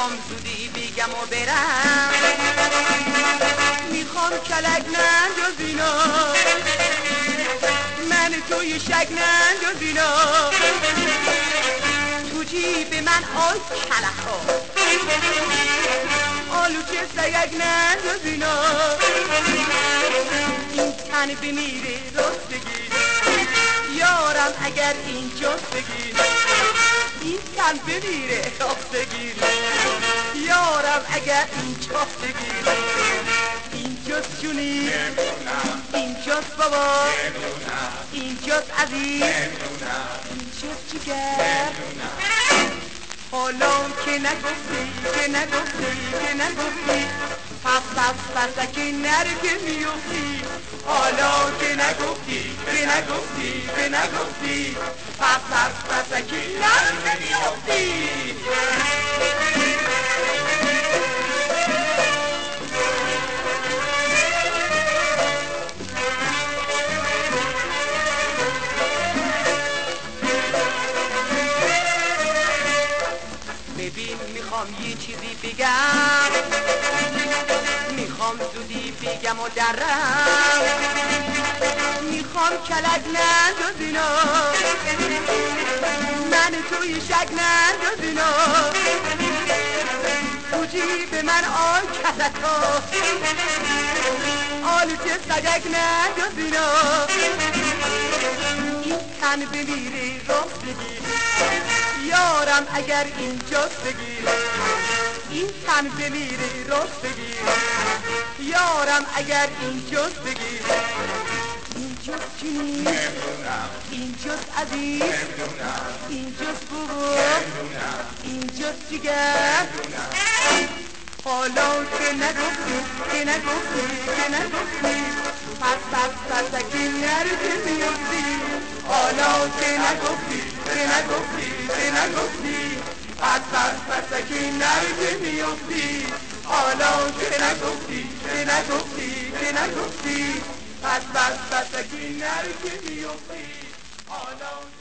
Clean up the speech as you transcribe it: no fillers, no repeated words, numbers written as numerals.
میخوام زودی بگم و برم، میخوام کلک نندازینا، من توی شک نندازینا، تو جیب من آی کلک ها، آلو چه سیگ نندازینا، این تن بمیره راست بگیر یارم اگر اینجاست بگیر، این تن بمیره راست بگیر یارم اگر اینجاست بگیر، اینجاست جونی اینجاست بابا اینجاست عزیز اینجاست جگر، حالا که نگفتی که نگفتی که نگفتی پس که نره که میفتی، حالا که نگفتی که نگفتی که نگفتی پس که نره که میفتی. ببین میخوام یه چیزی بگم، میخوام زودی بگم و درم، میخوام کلک نندازینا، من توی شک نندازینا، تو جیب من آی کلکا، آلو چه سگک نندازینا، این تن بمیره راست بگیر یارم اگر اینجاست بگیر، این تن بمیره راست بگیر یارم اگر اینجاست بگیر، اینجاست چینی اینجاست عزیز اینجاست بابا اینجاست جگر، حالا که نگفتی که نگفتی که نگفتی پس که نره که میفتی، حالا که نگفتی که نگفتی که نگفتی پس که نره که میفتی، حالا که نگفتی که نگفتی که نگفتی پس که نره که میفتی، حالا